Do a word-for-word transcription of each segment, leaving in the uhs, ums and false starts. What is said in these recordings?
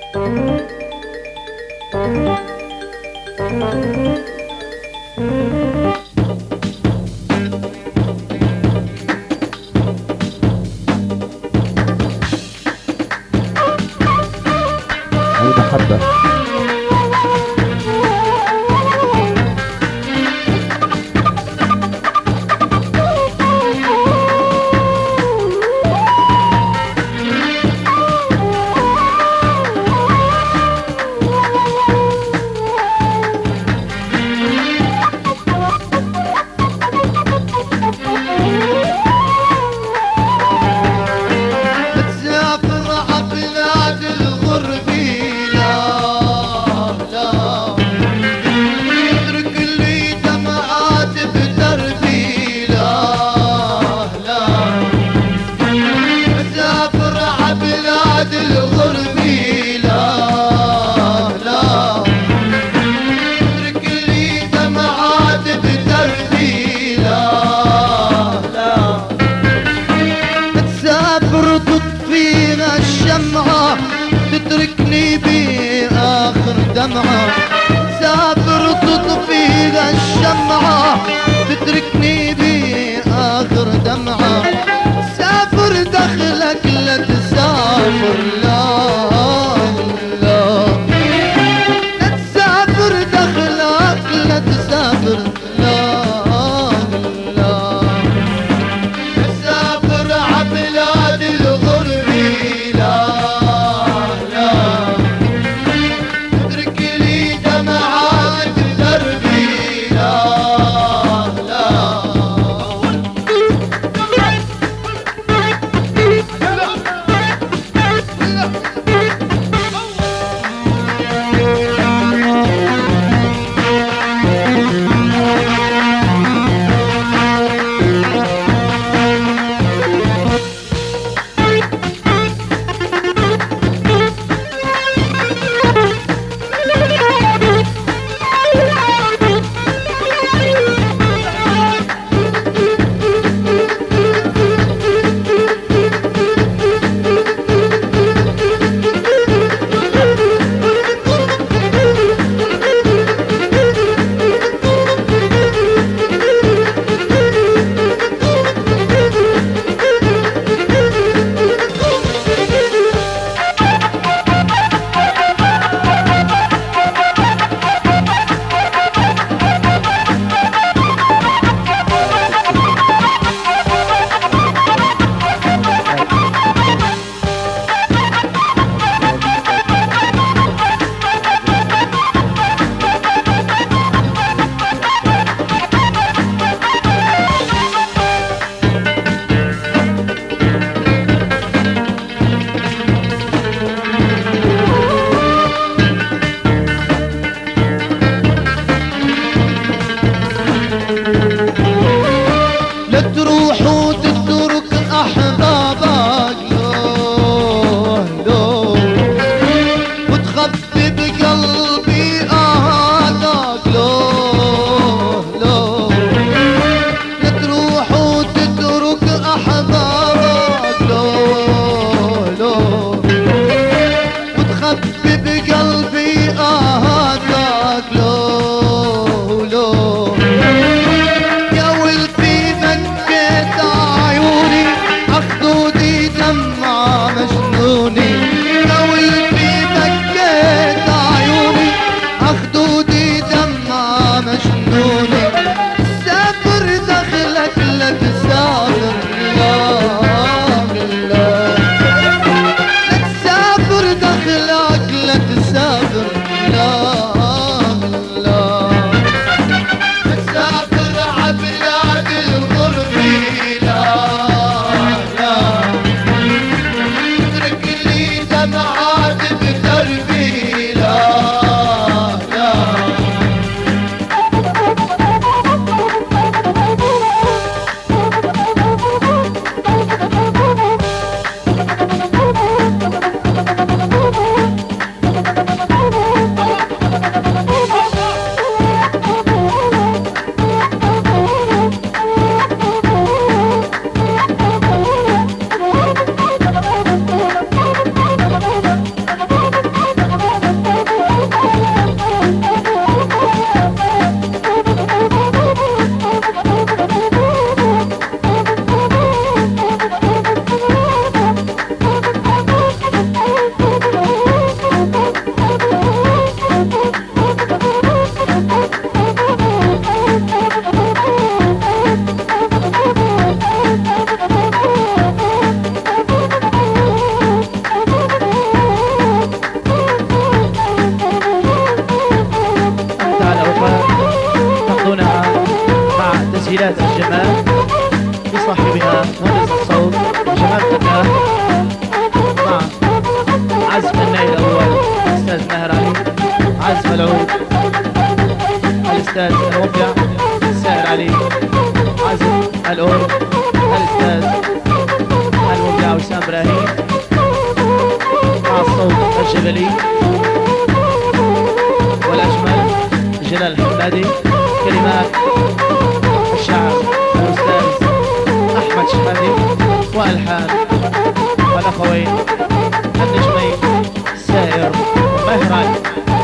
المحبة. تتركني بآخر دمعة، سافر تطفيها الشمعة، تتركني بآخر دمعة، سافر دخلك لا تسافر، لا لا لا تسافر دخلك لا تسافر، لا لا سافر عبلاد الغرب، لا اترك لي دمعات دربي، لا الأستاذ ماهر علي عازف العود، الأستاذ المبدع ساهر علي عازف الأورج، الأستاذ المبدع وسام إبراهيم مع الصوت الجبلي، والأجمل جلال الحمادي، كلمات الشاعر الأستاذ أحمد شحادي، وألحان الأخوين النجمين سائر وماهر علي.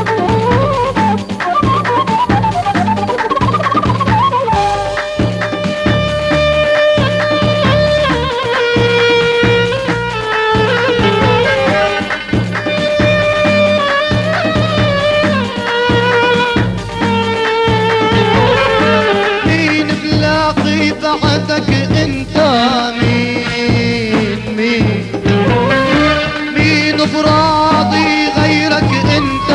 بعدك انت مين مين مين براضي غيرك انت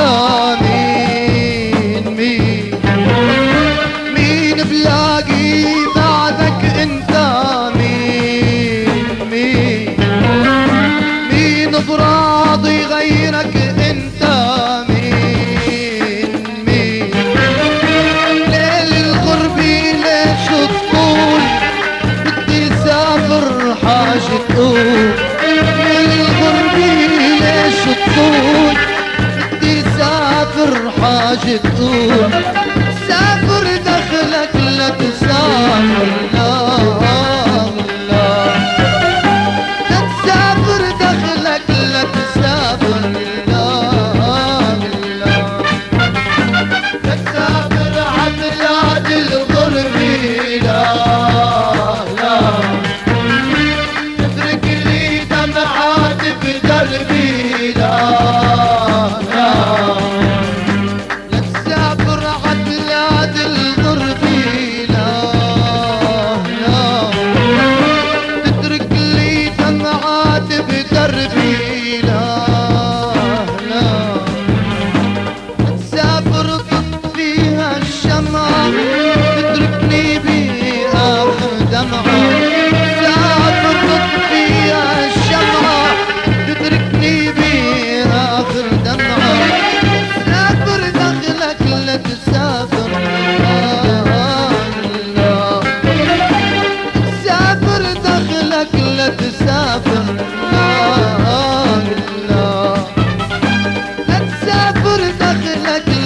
مين مين مين بلاقي بعدك انت مين مين مين براضي غيرك انت مين مين ليل الغرب ليش تطول حاجة تقول الغرب ليش تطول بدي سافر حاجة تقول سافر دخلك لا تسافر لا لا لا تسافر دخلك لا تسافر لا لا لا تسافر عبلاد الغرب لا قلبي لا لا لا تسافر عبلاد الغرب لا لا تترك لي دمعات بدربي لا لا لا تسافر تطفيها الشمعة تتركني بآخر دمعة تسافر تطفيها الشمعة تتركني بآخر دمعة سافر دخلك لا تسافر لا لا سافر دخلك لا تسافر لا لا لا تسافر دخلك